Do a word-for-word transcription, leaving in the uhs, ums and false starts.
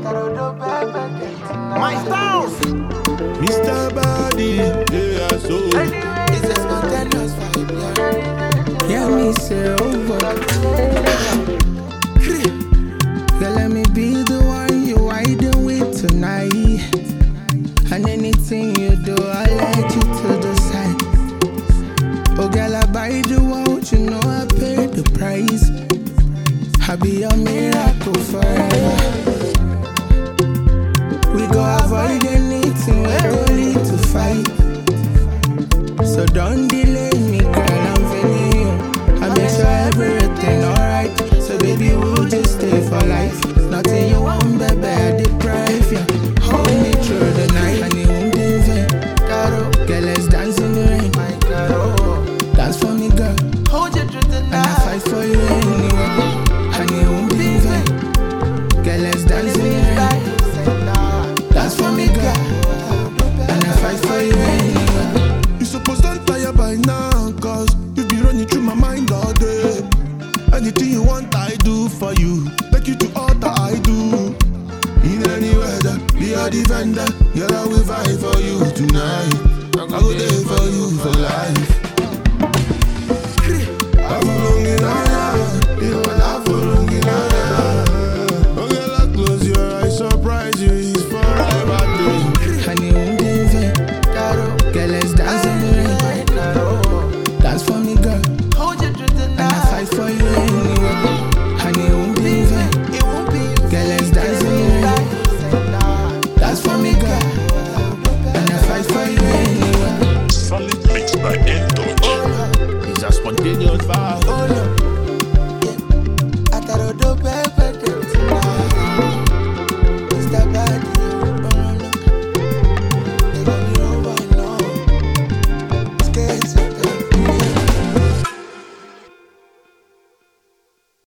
My styles, Mister Body, yeah, so it's a spontaneous vibe, yeah. Yeah, me say over. Girl, let me be the one you riding with tonight. And anything you do, I'll let you to the side. Oh, girl, I buy the world, you know I pay the price. I'll be your miracle forever. We go avoid anything, we go lead to fight. So don't delay me, girl, I'm feeling you. I make sure everything alright. So baby, we'll just stay for life. Nothing you want, baby, I deprive you. Hold me through the night, and it won't be in vain. Girl, let's dance in the rain. Dance for me, girl. Hold you through the And I night. fight for you anyway. And it won't be in vain. Girl, let's dance in the rain. Dance for me, girl. And I fight for you anyway. you supposed to tire by now, cause you be running through my mind all day. Anything you want, I do for you. Take you to all that I do. In any weather, be a defender. Girl, I will fight for you tonight. I go there for you for life. I'm longing on you, you and I'm longing on you. Oh, girl, I close your eyes, surprise you, it's forever day. And it won't be in vain. Girl, let's dance in the rain. Dance for me, girl. Hold you through the And I night. fight for you anyway. And it won't be in vain. It won't be in Girl, let's dance in the rain. Dance for me, girl. And I fight for you anyway. Solid mix by N Touch. It's a spontaneous vibe. Oh, no.